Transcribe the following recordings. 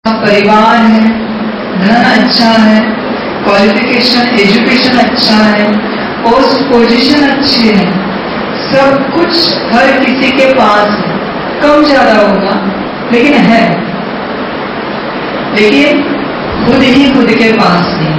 परिवार है, धन अच्छा है, क्वालिफिकेशन एजुकेशन अच्छा है, पोस्ट पोजीशन अच्छे है, सब कुछ हर किसी के पास है। कम ज्यादा होगा लेकिन है, लेकिन खुद ही खुद के पास नहीं।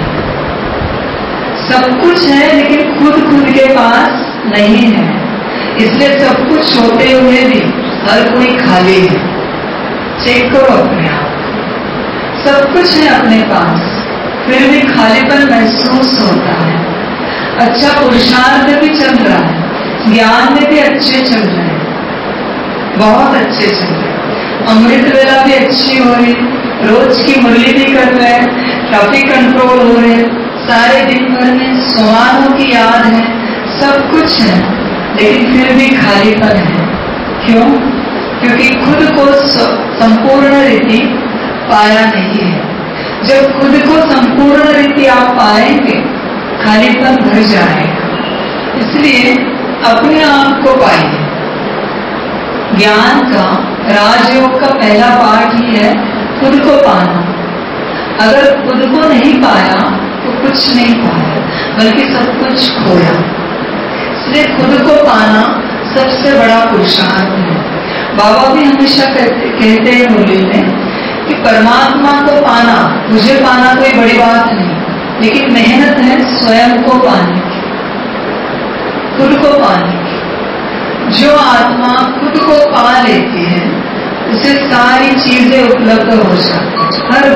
सब कुछ है लेकिन खुद के पास नहीं है। इसलिए सब कुछ होते हुए भी हर कोई खाली है। चेक करो अपने आप, सब कुछ है अपने पास फिर भी खालीपन महसूस होता है। अच्छा पुरुषार्थ भी चल रहा है, ज्ञान में भी अच्छे चल रहे हैं, बहुत अच्छे चल रहे हैं, अमृत वेला भी अच्छी हो रही, रोज की मुरली भी कर रहे हैं, ट्रैफिक कंट्रोल हो रहे, सारे दिन भर में सोमानों की याद है, सब कुछ है, लेकिन फिर भी खालीपन है। क्यों? क्योंकि खुद को संपूर्ण रीति पाया नहीं है। जब खुद को संपूर्ण रीति आप पाएंगे, खालीपन भर जाएगा। इसलिए अपने आप को पाइए। ज्ञान का, राजयोग का पहला पाठ ही है खुद को पाना। अगर खुद को नहीं पाया तो कुछ नहीं पाया, बल्कि सब कुछ खोया। इसलिए खुद को पाना सबसे बड़ा पुरुषार्थ है। बाबा भी हमेशा कहते हैं मुरली में कि परमात्मा को पाना, मुझे पाना कोई बड़ी बात नहीं, लेकिन मेहनत है स्वयं को पाने की, खुद को पाने की। जो आत्मा खुद को पा लेती है उसे सारी चीजें उपलब्ध हो जाती है। हर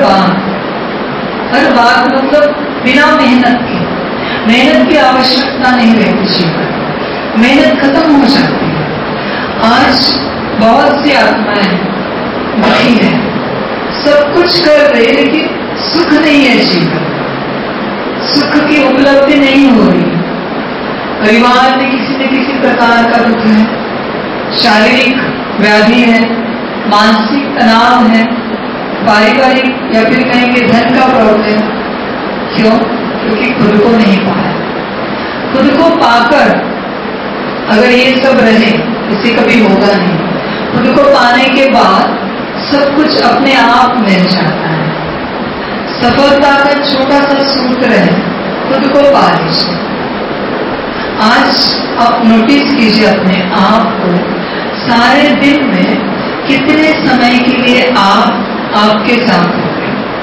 बात मतलब बिना मेहनत की आवश्यकता नहीं रहती जीवन, मेहनत खत्म हो जाती है। आज बहुत सी आत्माएं दुखी है, सब कुछ कर रहे लेकिन सुख नहीं है जीवन, सुख की उपलब्धि नहीं हो रही। परिवार में किसी न किसी प्रकार का दुख है, शारीरिक व्याधि है, मानसिक तनाव है, पारिवारिक या फिर कहेंगे धन का प्रॉब्लम। क्यों? क्योंकि खुद को नहीं पाया। खुद को पाकर अगर ये सब रहे, इसे कभी होगा नहीं। खुद को पाने के बाद सब कुछ अपने आप मिल जाता है। सफलता का छोटा सा सूत्र है, खुद को पा लीजिए। आज आप नोटिस कीजिए अपने आप को, सारे दिन में कितने समय के लिए आप आपके साथ होते।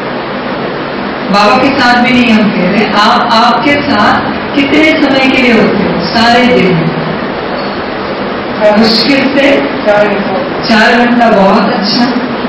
बाबा के साथ भी नहीं हम कह रहे, आप आपके साथ कितने समय के लिए होते हो सारे दिन में? मुश्किल से 4 घंटा। बहुत अच्छा,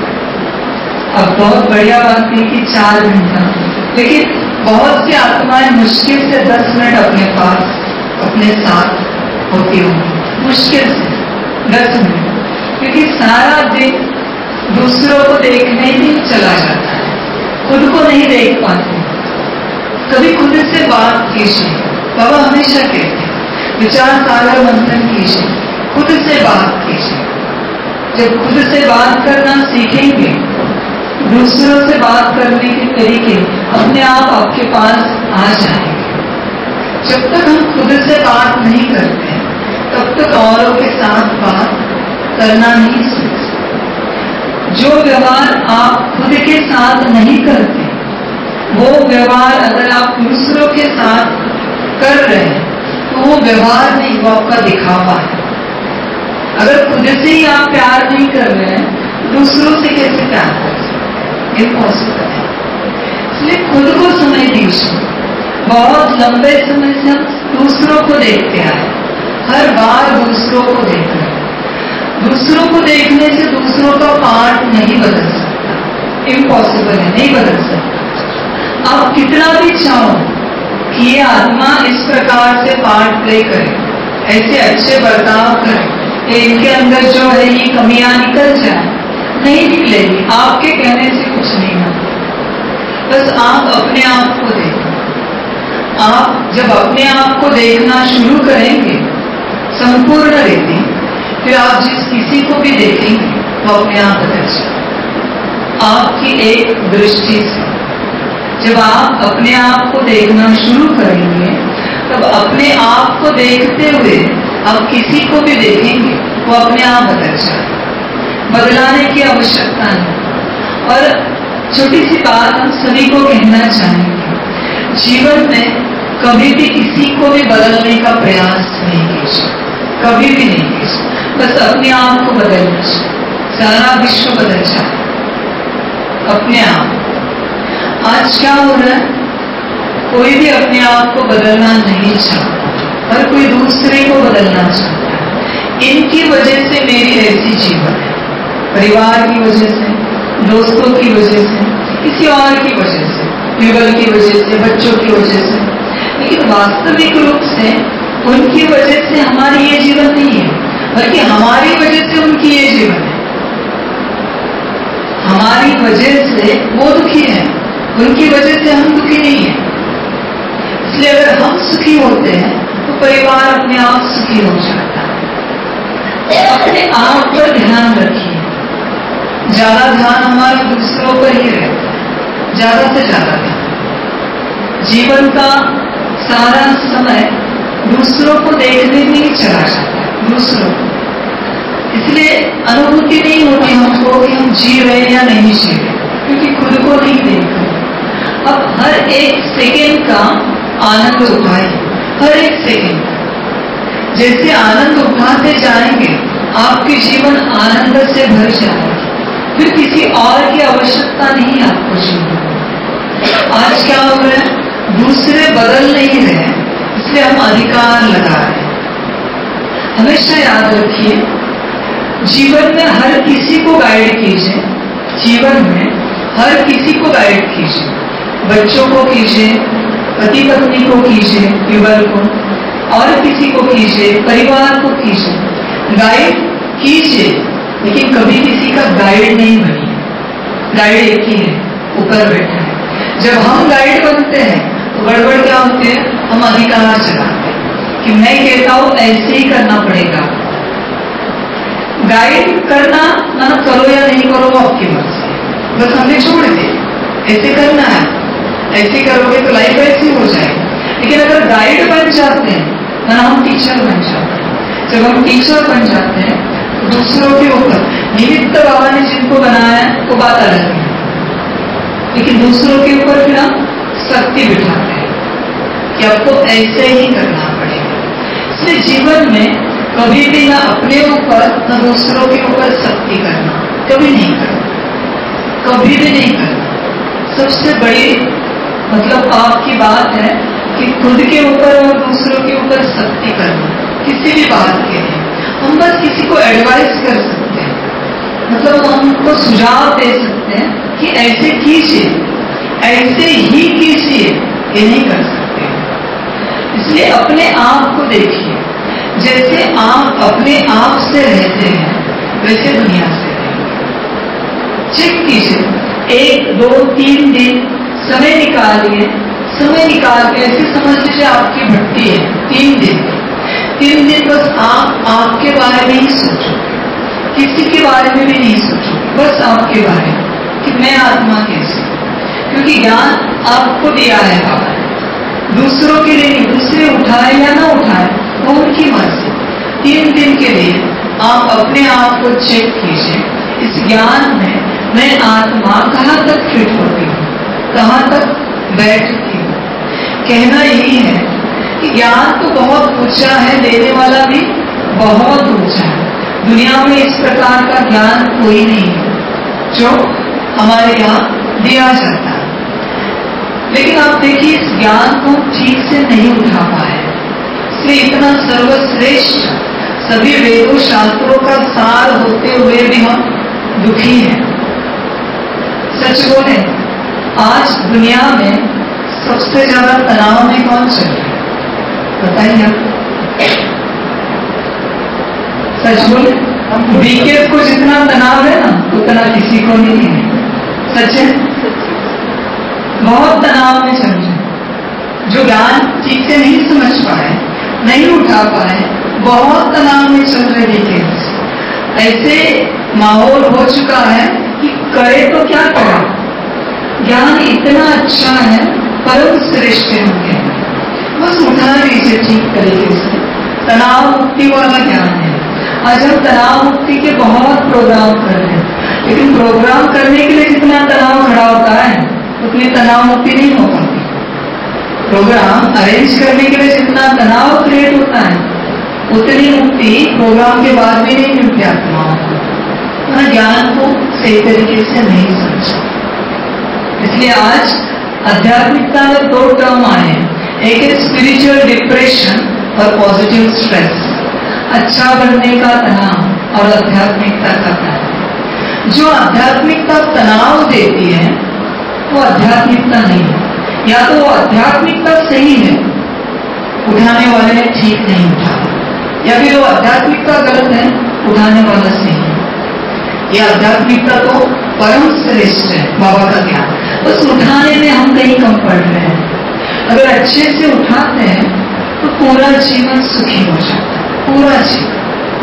अब बहुत बढ़िया बात है कि 4 घंटा, लेकिन बहुत सी आत्माएं मुश्किल से 10 मिनट अपने पास अपने साथ होती होंगी, मुश्किल से 10 मिनट, क्योंकि सारा दिन दूसरों को देखने ही चला जाता है, खुद को नहीं देख पाते। कभी खुद से बात कीजिए। बाबा हमेशा कहते हैं विचार सागर मंथन कीजिए, खुद से बात कीजिए। जब खुद से बात करना सीखेंगे, दूसरों से बात करने के तरीके अपने आप आपके पास आ जाएंगे। जब तक हम खुद से बात नहीं करते तब तक औरों के साथ बात करना नहीं सीखते। जो व्यवहार आप खुद के साथ नहीं करते, वो व्यवहार अगर आप दूसरों के साथ कर रहे हैं तो वो व्यवहार नहीं, वो आपका दिखावा है। अगर खुद से ही आप प्यार नहीं कर रहे हैं, दूसरों से कैसे प्यार कर सकते? इम्पॉसिबल है। इसलिए खुद को समय दीजिए। बहुत लंबे समय से हम दूसरों को देखते आए, हर बार दूसरों को देख रहे हैं। दूसरों को देखने से दूसरों का पार्ट नहीं बदल सकता, इम्पॉसिबल है, नहीं बदल सकता। आप कितना भी चाहो कि ये आत्मा इस प्रकार से पार्ट प्ले करे, ऐसे अच्छे बर्ताव करे, इनके अंदर जो है ये कमियां निकल जाए, नहीं निकलेगी। आपके कहने से कुछ नहीं होगा। बस आप अपने आप को देखें। आप जब अपने आप को देखना शुरू करेंगे संपूर्ण रीति, फिर आप जिस किसी को भी देखेंगे वो अपने आप बदल जाएगा आपकी एक दृष्टि से। जब आप अपने आप को देखना शुरू करेंगे, तब अपने आप को देखते हुए आप किसी को भी देखेंगे वो अपने आप बदल जाएगा। बदलाने की आवश्यकता नहीं। और छोटी सी बात हम सभी को कहना चाहेंगे, जीवन में कभी भी किसी को भी बदलने का प्रयास नहीं कीजिए, कभी भी नहीं कीजिए। बस अपने आप को बदल लीजिए, सारा विश्व बदल जाए अपने आप। आज क्या हो रहा है, कोई भी अपने आप को बदलना नहीं चाहता, हर कोई दूसरे को बदलना चाहता है। इनकी वजह से मेरी ऐसी जीवन है, परिवार की वजह से, दोस्तों की वजह से, किसी और की वजह से, युगल की वजह से, बच्चों की वजह से। लेकिन वास्तविक रूप से उनकी वजह से हमारी ये जीवन नहीं है, बल्कि हमारी वजह से उनकी ये जीवन है। हमारी वजह से वो दुखी है, उनकी वजह से हम दुखी नहीं है। इसलिए अगर हम सुखी होते हैं तो परिवार अपने आप सुखी हो जाता है। अपने आप पर ध्यान रखिए, ज्यादा ध्यान हमारा दूसरों पर ही रहता है, ज्यादा से ज्यादा ध्यान। जीवन का सारा समय दूसरों को देखने में ही चला जाता है, दूसरों को। इसलिए अनुभूति नहीं होती हमको कि हम जी रहे या नहीं जी रहे, क्योंकि खुद को नहीं देख रहे। अब हर एक सेकेंड का आनंद उठाइए, हर एक सेकेंड। जैसे आनंद उठाते जाएंगे आपके जीवन आनंद से भर जाएगा, फिर किसी और की आवश्यकता नहीं आपको जीवन। आज क्या हो रहा है, दूसरे बदल नहीं रहे, इसलिए हम अधिकार लगा रहे हैं। हमेशा याद रखिए, जीवन में हर किसी को गाइड कीजिए, जीवन में हर किसी को गाइड कीजिए। बच्चों को कीजिए, पति पत्नी को कीजिए, युगल को, और किसी को कीजिए, परिवार को कीजिए, गाइड कीजिए। लेकिन कभी किसी का गाइड नहीं बनिए, गाइड एक ही है, ऊपर बैठा है। जब हम गाइड बनते हैं तो गड़बड़ क्या होती है, हम अधिकार चलाते हैं कि मैं कहता हूं ऐसे ही करना पड़ेगा। गाइड करना ना करो या नहीं करो आपकी मर्जी, बस हमने छोड़ दिया ऐसे करना है, ऐसे करोगे तो लाइफ ऐसी हो जाएगी। लेकिन अगर गाइड बन जाते हैं ना, हम टीचर बन जाते हैं। जब हम टीचर बन जाते हैं तो दूसरों के ऊपर, निमित्त बाबा ने जिनको बनाया है वो बात अलग है, लेकिन दूसरों के ऊपर फिर हम शक्ति बिठाते हैं कि आपको ऐसे ही करना पड़ेगा। इसलिए जीवन में कभी भी ना अपने ऊपर ना दूसरों के ऊपर शक्ति करना, कभी नहीं करना, कभी भी नहीं करना। सबसे बड़ी मतलब आपकी बात है कि खुद के ऊपर और दूसरों के ऊपर शक्ति करना, किसी भी बात के लिए। हम बस किसी को एडवाइस कर सकते हैं, मतलब हम उनको सुझाव दे सकते हैं कि ऐसे कीजिए, ऐसे ही कीजिए, ये नहीं कर सकते। इसलिए अपने आप को देखिए, जैसे आप अपने आप से रहते हैं वैसे दुनिया से चेक कीजिए। 1, 2, 3 दिन समय निकालिए, समय निकाल के ऐसे समझ लीजिए आपकी भट्टी है। 3 दिन बस आप आपके बारे में ही सोचो, किसी के बारे में भी नहीं सोचो, बस आपके बारे में कि मैं आत्मा कैसी। क्योंकि ज्ञान आपको दिया है बाबा ने, दूसरों के लिए नहीं। दूसरे उठाए या ना उठाए वो उनकी मर्जी। 3 दिन के लिए आप अपने आप को चेक कीजिए, इस ज्ञान में मैं आत्मा कहाँ तक फिट होती हूँ, कहाँ तक बैठती हूँ। कहना यही है कि ज्ञान तो बहुत ऊंचा है, देने वाला भी बहुत ऊंचा है। दुनिया में इस प्रकार का ज्ञान कोई नहीं है जो हमारे यहाँ दिया जाता है। लेकिन आप देखिए, इस ज्ञान को ठीक से नहीं उठा पाए, इसलिए इतना सर्वश्रेष्ठ सभी वेदों शास्त्रों का सार होते हुए भी हम दुखी हैं। सच बोले, आज दुनिया में सबसे ज्यादा तनाव में कौन चल रहा है बताइए आप? सच बोले, बीकेएस को जितना तनाव है ना उतना किसी को नहीं है। सच है, बहुत तनाव में चल रहे, जो ज्ञान ठीक से नहीं समझ पाए, नहीं उठा पाए, बहुत तनाव में चल रहे बीकेएस। ऐसे माहौल हो चुका है कि करे तो क्या करे। ज्ञान इतना अच्छा है, परम श्रेष्ठ है, बस उठा लीजिए ठीक तरीके से। तनाव मुक्ति वाला ज्ञान है। आज हम तनाव मुक्ति के बहुत प्रोग्राम कर रहे हैं, लेकिन प्रोग्राम करने के लिए जितना तनाव खड़ा होता है उतनी तनाव मुक्ति नहीं हो पाती। प्रोग्राम अरेंज करने के लिए जितना तनाव क्रिएट होता है उतनी मुक्ति प्रोग्राम के बाद भी नहीं मिलती आत्माओं को। ज्ञान को सही तरीके से नहीं समझा। इसलिए आज आध्यात्मिकता में दो टर्म आए हैं, एक है स्पिरिचुअल डिप्रेशन और पॉजिटिव स्ट्रेस। अच्छा बनने का तनाव और आध्यात्मिकता का तनाव। जो आध्यात्मिकता तनाव देती है वो आध्यात्मिकता नहीं है। या तो वो आध्यात्मिकता सही है, उठाने वाले ने ठीक नहीं उठा, या फिर वो आध्यात्मिकता गलत है, उठाने वाला सही है। ये आध्यात्मिकता तो परम श्रेष्ठ है, बाबा का ज्ञान। बस उठाने में हम कहीं कम पड़ रहे हैं। अगर अच्छे से उठाते हैं तो पूरा जीवन सुखी हो जाता है, पूरा जीवन।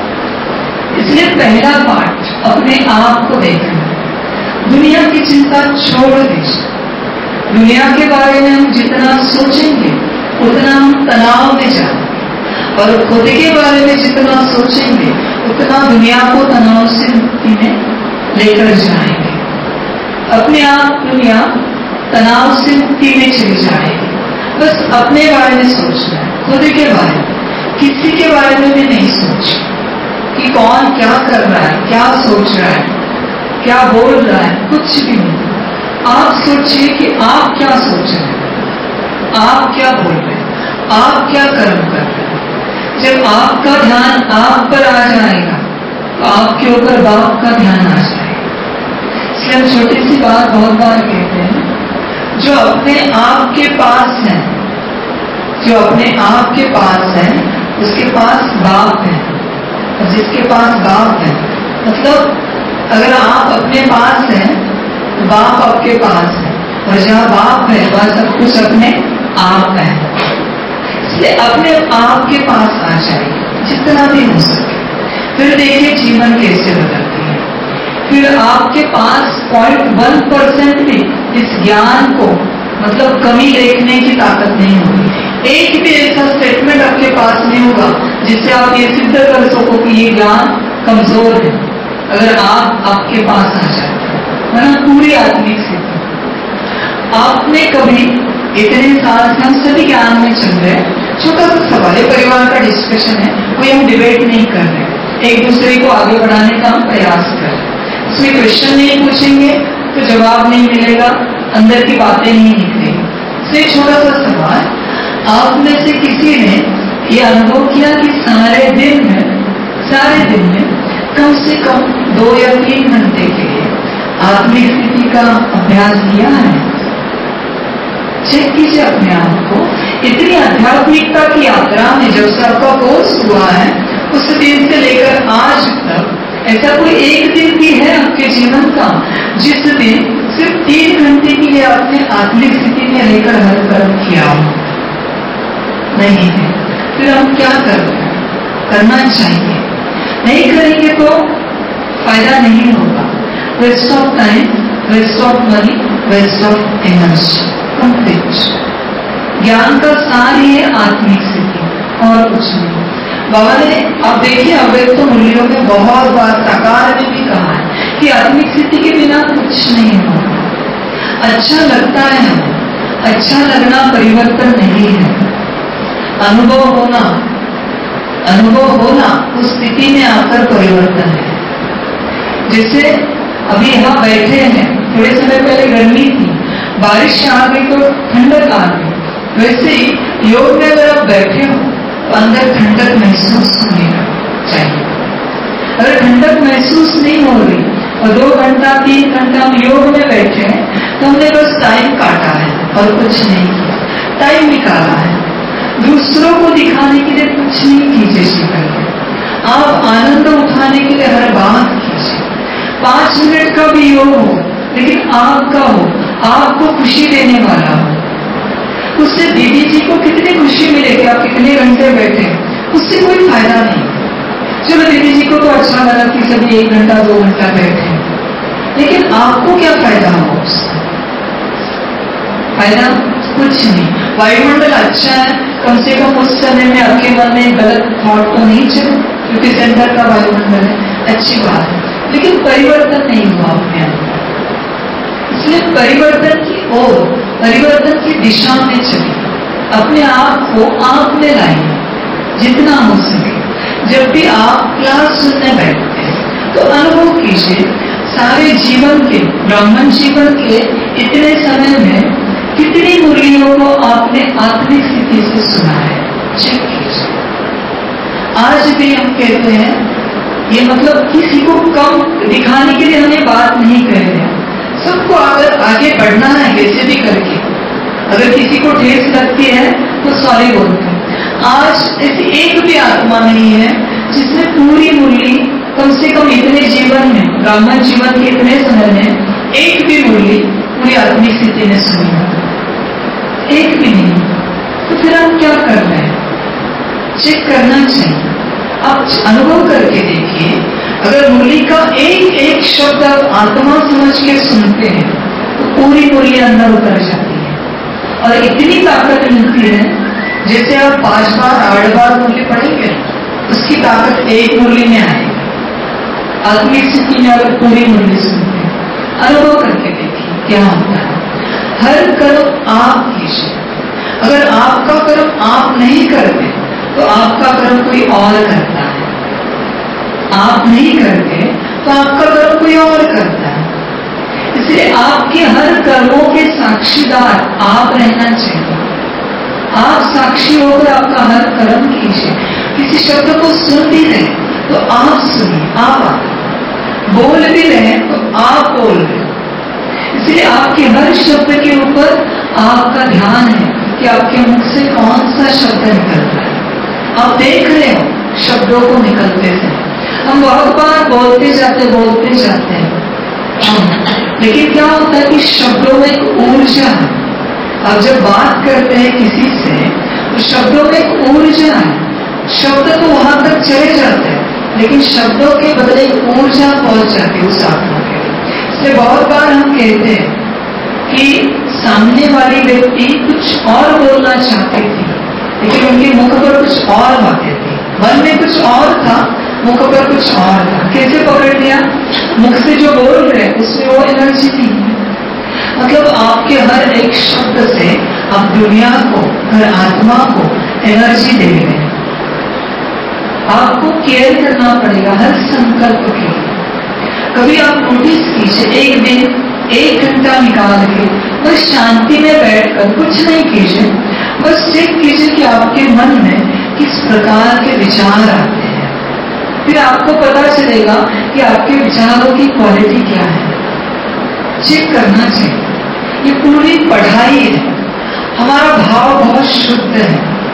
इसलिए पहला पाठ अपने आप को देखना, दुनिया की चिंता छोड़ दीजिए। दुनिया के बारे में हम जितना सोचेंगे उतना हम तनाव में जाएंगे, और खुद के बारे में जितना सोचेंगे उतना दुनिया को तनाव से मुक्ति में लेकर जाएंगे। अपने आप दुनिया तनाव से मुक्ति में चली जाएगी। बस अपने बारे में सोचना है, खुद के बारे में, किसी के बारे में भी नहीं सोचना कि कौन क्या कर रहा है, क्या सोच रहा है, क्या बोल रहा है, कुछ भी नहीं। आप सोचिए कि आप क्या सोच रहे हैं, आप क्या बोल रहे हैं, आप क्या कर्म कर रहे हैं। जब आपका ध्यान आप पर आ जाएगा तो आपके ऊपर बाप का ध्यान आ जाएगा। इसलिए हम छोटी सी बात बहुत बार कहते हैं, जो अपने आप के पास है, जो अपने आप के पास है उसके पास बाप है, और जिसके पास बाप है, मतलब अगर आप अपने पास हैं तो बाप आपके पास है, और जहाँ बाप है वह सब कुछ अपने आप है। इसलिए अपने आप के पास आ जाइए जितना भी हो सके। फिर देखिए जीवन कैसे बदलती है। फिर आपके पास 0.1% भी इस ज्ञान को मतलब कमी देखने की ताकत नहीं होगी। एक भी ऐसा स्टेटमेंट आपके पास नहीं होगा जिससे आप ये सिद्ध कर सको कि ये ज्ञान कमजोर है, अगर आप आपके पास आ जाए, वरना पूरी आत्मिक स्थिति। आपने कभी इतने साल से हम सभी ज्ञान में चल रहे हैं, छोटा सा सवाल है, परिवार का डिस्कशन है, कोई हम डिबेट नहीं कर रहे, एक दूसरे को आगे बढ़ाने का हम प्रयास कर रहे हैं। इसमें क्वेश्चन नहीं पूछेंगे तो जवाब नहीं मिलेगा, अंदर की बातें नहीं निकलेगी। सिर्फ छोटा सा सवाल, आप में से किसी ने ये अनुभव किया कि सारे दिन में कम से कम 2 या 3 घंटे के लिए आत्मिक स्थिति का अभ्यास किया है? चेक कीजिए अपने आप को। इतनी आध्यात्मिकता की यात्रा में जब से आपका कोर्स हुआ है उस दिन से लेकर आज तक ऐसा कोई एक दिन भी है आपके जीवन का जिस दिन सिर्फ 3 घंटे के लिए आपने आत्मिक स्थिति में लेकर हर कर्म किया हो? नहीं है। फिर हम क्या कर रहे हैं? करना चाहिए। नहीं करेंगे तो फायदा नहीं होगा। Waste of time, waste of money, waste of energy, complete. ज्ञान का सार ही है आत्मिक स्थिति और कुछ नहीं। बाबा ने आप देखिए अव्यक्त मूल्यों में बहुत बार साकार में भी कहा है कि आत्मिक स्थिति के बिना कुछ नहीं होगा। अच्छा लगता है हमें, अच्छा लगना परिवर्तन नहीं है। अनुभव होना उस स्थिति में आकर परिवर्तन है। जैसे अभी यहाँ बैठे हैं, थोड़े समय पहले गर्मी थी, बारिश आ गई तो ठंडक आ गई। वैसे ही योग में अगर आप बैठे हो तो अंदर ठंडक महसूस होने चाहिए। अगर ठंडक महसूस नहीं हो रही और 2 घंटा 3 घंटा हम योग में बैठे हैं तो हमने बस टाइम काटा है और कुछ नहीं किया, टाइम निकाला है। दूसरों को दिखाने के लिए कुछ नहीं कीजिए जीवन में, आप आनंद उठाने के लिए हर बात कीजिए। 5 मिनट का भी योग हो लेकिन आपका हो, आपको खुशी देने वाला हो। उससे दीदी जी को कितनी खुशी मिलेगी, आप कितने घंटे बैठे, उससे कोई फायदा नहीं। चलो दीदी जी को तो अच्छा लगा कि सभी 1 घंटा 2 घंटा बैठे, लेकिन आपको क्या फायदा हो उससे? फायदा कुछ नहीं। वायुमंडल अच्छा है, कम से कम उस समय में आपके मन में गलत थॉट तो नहीं चले, क्योंकि सेंटर का वायुमंडल है, अच्छी बात है। लेकिन परिवर्तन नहीं हुआ अपने अंदर। इसलिए परिवर्तन की ओर, परिवर्तन की दिशा में चलिए, अपने आप को आप में लाइए जितना हो सके। जब भी आप क्लास सुनने बैठते हैं तो अनुभव कीजिए सारे जीवन के, ब्राह्मण जीवन के इतने समय में कितनी मुरलियों को आपने आत्मिक स्थिति से सुना है, चेक कीजिए। आज भी हम कहते हैं, ये मतलब किसी को कम दिखाने के लिए हम ये बात नहीं कह रहे हैं, सबको अगर आगे बढ़ना है कैसे भी करके, अगर किसी को ठेस लगती है तो सॉरी बोलते हैं। आज ऐसी एक भी आत्मा नहीं है जिसने पूरी मुरली कम से कम इतने जीवन में, ब्राह्मण जीवन के इतने समय में एक भी मुरली पूरी आत्मिक स्थिति में सुनी है, एक भी नहीं। तो फिर आप क्या कर रहे हैं, चेक करना चाहिए। आप अनुभव करके देखिए, अगर मुरली का एक एक शब्द आप आत्मा समझ के सुनते हैं तो पूरी मुरली अंदर उतर जाती है और इतनी ताकत मिलती है, जैसे आप 5 बार 8 बार मुरली पढ़ेंगे उसकी ताकत एक मुरली में आएगी। आत्मिक स्थिति में अगर पूरी मुरली सुनते हैं, अनुभव करके देखिए क्या होता है। हर कर्म आप कीजिए, अगर आपका कर्म आप नहीं करते तो आपका कर्म कोई और करता है, आप नहीं करते तो आपका कर्म कोई और करता है। इसलिए आपके हर कर्मों के साक्षीदार आप रहना चाहिए। आप साक्षी होकर आपका हर कर्म कीजिए। किसी शब्द को सुन भी रहे तो आप सुनिए, आप बोल भी रहे तो आप बोल रहे। इसलिए आपके हर शब्द के ऊपर आपका ध्यान है कि आपके मुख से कौन सा शब्द निकल रहा है। आप देख रहे हो शब्दों को निकलते थे। हम बहुत बार बोलते जाते हैं, लेकिन क्या होता है कि शब्दों में एक ऊर्जा है। अब जब बात करते हैं किसी से तो शब्दों में एक ऊर्जा है, शब्द तो वहां तक चले जाते हैं लेकिन शब्दों के बदले एक ऊर्जा पहुंच जाती है उस आत्मा के लिए। इसलिए बहुत बार हम कहते हैं कि सामने वाली व्यक्ति कुछ और बोलना चाहती थी लेकिन उनके मुख पर कुछ और बातें थी, मन में कुछ और था, मुख पर कुछ और था। कैसे पकड़ लिया? मुख से जो बोल रहे उसमें वो एनर्जी नहीं है। मतलब आपके हर एक शब्द से आप दुनिया को, हर आत्मा को एनर्जी दे रहे हैं। आपको केयर करना पड़ेगा हर संकल्प के लिए। कभी आप नोटिस कीजिए, एक दिन 1 घंटा निकाल के बस शांति में बैठकर कुछ नहीं कीजिए, बस चेक कीजिए कि आपके मन में किस प्रकार के विचार आते हैं। फिर आपको पता चलेगा कि आपके विचारों की क्वालिटी क्या है। चेक करना चाहिए। ये पूरी पढ़ाई है। हमारा भाव बहुत शुद्ध है,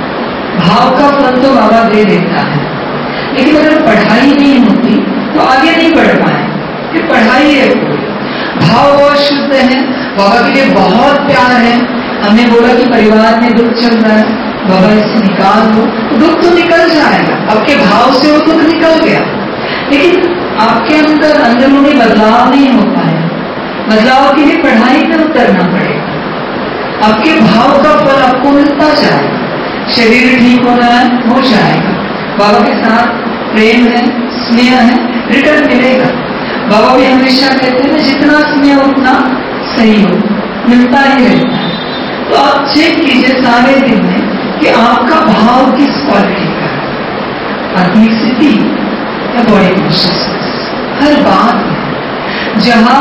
भाव का फल तो बाबा दे देता है, लेकिन अगर पढ़ाई नहीं होती तो आगे नहीं बढ़ पाए। ये पढ़ाई है पूरी। भाव बहुत शुद्ध है, बाबा के लिए बहुत प्यार है। हमने बोला कि परिवार में दुख चल रहा है, बाबा इससे निकाल दो, दुख तो निकल जाएगा। आपके भाव से वो दुख निकल गया, लेकिन आपके अंदर अंदरूनी बदलाव नहीं हो पाया। बदलाव के लिए पढ़ाई में उतरना पड़ेगा। आपके भाव का फल आपको मिलता जाएगा। शरीर ठीक होना है, हो जाएगा। बाबा के साथ प्रेम है, स्नेह है, रिटर्न मिलेगा। बाबा भी हमेशा कहते हैं जितना स्नेह उतना सही हो, मिलता ही रहता है। तो आप चेक कीजिए सारे दिन में कि आपका भाव किस क्वालिटी का है, आत्मिक स्थिति या बॉडी कॉन्शियसनेस। हर बात में जहां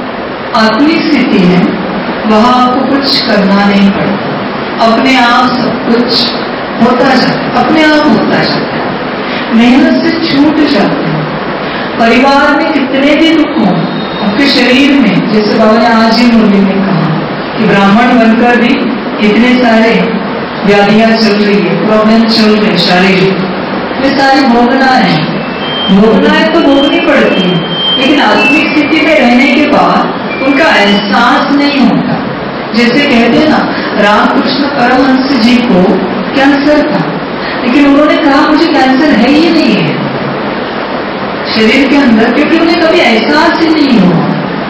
आत्मिक स्थिति है वहां आपको कुछ करना नहीं पड़ता, अपने आप सब कुछ होता जाता है, अपने आप होता जाता है, मेहनत से छूट जाते हैं। परिवार में कितने भी दुख हो, आपके शरीर में, जैसे बाबा ने आज ही मुरली में कहा कि ब्राह्मण बनकर भी इतने सारे व्याधियां चल रही है, प्रॉब्लम चल रहे शारीरिक, वे सारी भोगना है तो भोगनी पड़ती है। लेकिन आत्मिक स्थिति में रहने के बाद उनका एहसास नहीं होता। जैसे कहते हैं ना, रामकृष्ण परमहंस जी को कैंसर था, लेकिन उन्होंने कहा मुझे कैंसर है ही नहीं है शरीर के अंदर, क्योंकि उन्हें कभी एहसास ही नहीं हुआ।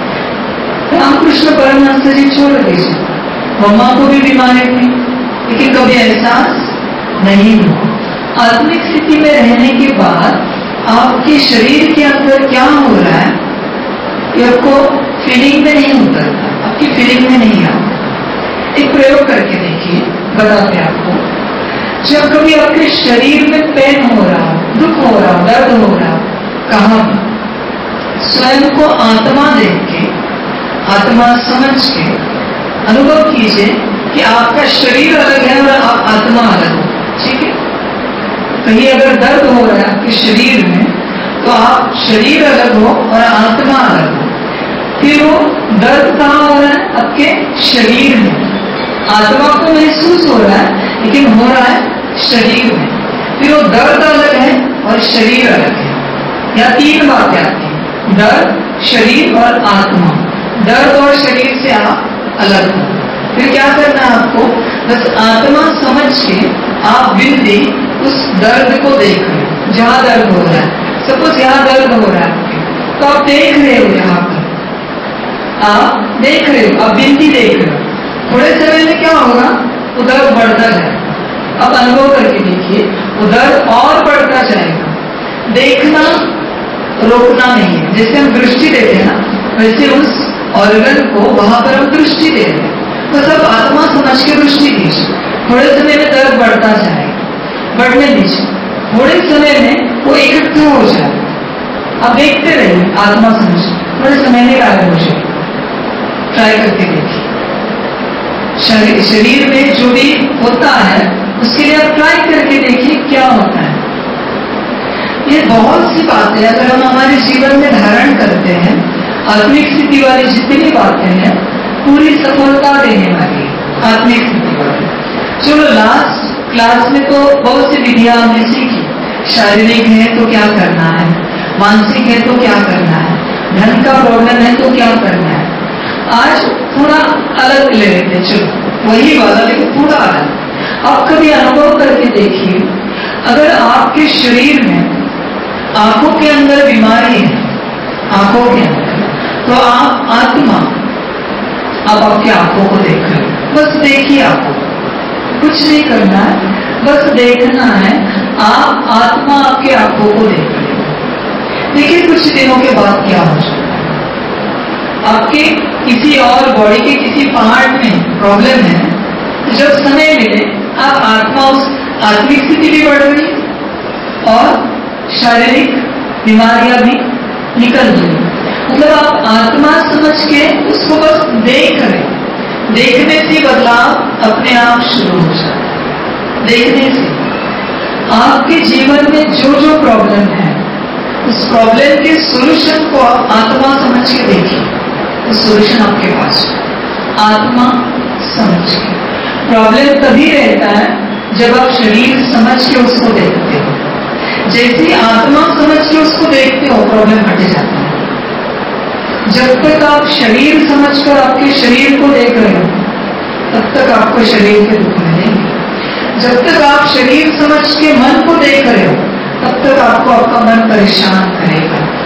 रामकृष्ण परमहंस जी छोड़ दीजिए, मम्मा को भी बीमारी थी लेकिन कभी एहसास नहीं हुआ। आत्मिक स्थिति में रहने के बाद आपके शरीर के अंदर क्या हो रहा है ये आपको फीलिंग में नहीं उतरता, आपकी फीलिंग में नहीं आता। एक प्रयोग करके देखिए, बताते आपको। जब कभी आपके शरीर में पेन हो रहा, दुख हो रहा, दर्द हो रहा, कहाँ स्वयं को आत्मा देख के, आत्मा समझ के अनुभव कीजिए कि आपका शरीर अलग है और आप आत्मा अलग हो। ठीक है, कहीं अगर दर्द हो रहा है आपके शरीर में तो आप शरीर अलग हो और आत्मा अलग हो। फिर वो दर्द कहाँ हो रहा है? आपके शरीर में। आत्मा को महसूस हो रहा है लेकिन हो रहा है शरीर में। फिर वो दर्द अलग है और शरीर अलग है। या तीन बातें आती हैं, दर्द, शरीर और आत्मा। दर्द और शरीर से आप अलग हो। फिर क्या करना है आपको? बस आत्मा समझ के आप बिल्कुल उस दर्द को देख रहे हो, जहां दर्द हो रहा है। सपोज यहाँ दर्द हो रहा है तो आप देख रहे हो, यहाँ पर आप देख रहे हो, आप बिल्कुल देख रहे हो। थोड़े समय में क्या होगा? वो दर्द बढ़ता जाएगा। अब अनुभव करके देखिए, वो दर्द और बढ़ता जाएगा। देखना रोकना नहीं है। जैसे हम दृष्टि देते हैं ना, वैसे उस ऑर्गन को वहां पर हम दृष्टि देते हैं। बस अब आत्मा समझ के दृष्टि दीजिए। थोड़े समय में दर्द बढ़ता जाएगा, बढ़ने दीजिए। थोड़े समय में वो इकट्ठा हो जाए, आप देखते रहिए आत्मा समझ। थोड़े समय में गायब हो जाए। ट्राई करके देखिए। शरीर में जो भी होता है उसके लिए आप ट्राई करके देखिए क्या होता है। ये बहुत सी बातें अगर हम हमारे जीवन में धारण करते हैं, आत्मिक स्थिति वाली जितनी बातें हैं पूरी सफलता देने वाली है। आत्मिक स्थिति वाली चलो लास्ट क्लास में तो बहुत सी विधियां हमने सीखी। शारीरिक है तो क्या करना है, मानसिक है तो क्या करना है, धन का प्रॉब्लम है तो क्या करना है। आज थोड़ा अलग ले लेते, चलो वही वाला लेकिन थोड़ा अलग। आप कभी अनुभव करके देखिए, अगर आपके शरीर में आंखों के अंदर बीमारी है, आंखों के अंदर, तो आप आत्मा, आप आपकी आंखों को देख रहे हो। बस देखिए, आपको कुछ नहीं करना है, बस देखना है। आप आत्मा आपकी आंखों को देख रहे हो। देखिए कुछ दिनों के बाद क्या हो जाए, आपके किसी और बॉडी के किसी पार्ट में प्रॉब्लम है, तो जब समय मिले आप आत्मा, उस आत्मिक स्थिति भी बढ़ रही और शारीरिक बीमारियां भी निकल रही। मतलब आप आत्मा समझ के उसको बस देख रहे, देखने से बदलाव अपने आप शुरू हो जाए। देखने से आपके जीवन में जो जो प्रॉब्लम है उस प्रॉब्लम के सॉल्यूशन को आप आत्मा समझ के देखिए, वो सॉल्यूशन आपके पास आत्मा समझ के। प्रॉब्लम तभी रहता है जब आप शरीर समझ के उसको देखते हो। जैसे आत्मा समझ के उसको देखते हो प्रॉब्लम हट जाता है। जब तक आप शरीर समझकर आपके शरीर को देख रहे हो तब तक आपको शरीर के दुख मिलेंगे। जब तक आप शरीर समझ के मन को देख रहे हो तब तक आपको आपका मन परेशान करेगा।